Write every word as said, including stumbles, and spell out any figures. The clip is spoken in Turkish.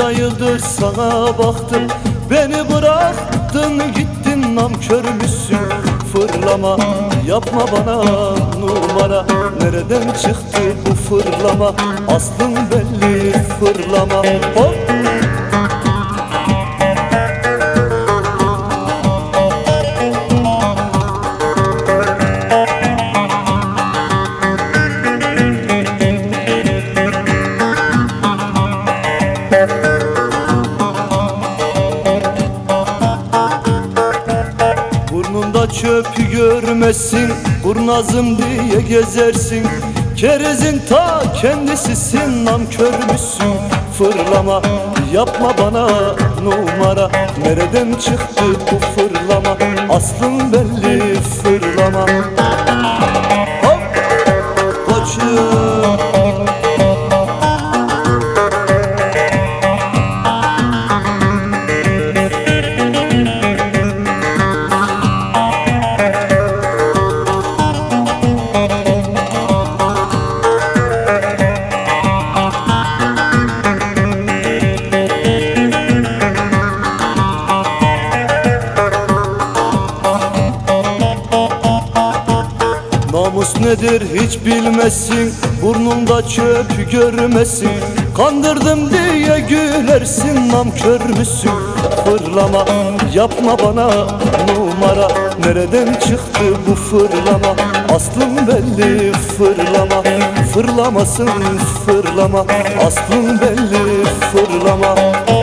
Bunca yıldır sana baktım, beni bıraktın gittin, namkör müsün? Fırlama yapma bana numara, nereden çıktı bu fırlama? Aslın belli fırlama. Hop! Burnunda çöp görmesin, burnazım diye gezersin. Kerizin ta kendisisin, namkör müsün? Fırlama yapma bana numara, nereden çıktı bu fırlama? Aslın belli fırlama. Hop! Koçum! Namus nedir hiç bilmesin, burnunda çöp görmesin. Kandırdım diye gülersin, namkör müsün? Fırlama yapma bana numara, nereden çıktı bu fırlama? Aslın belli fırlama, fırlamasın fırlama. Aslın belli fırlama.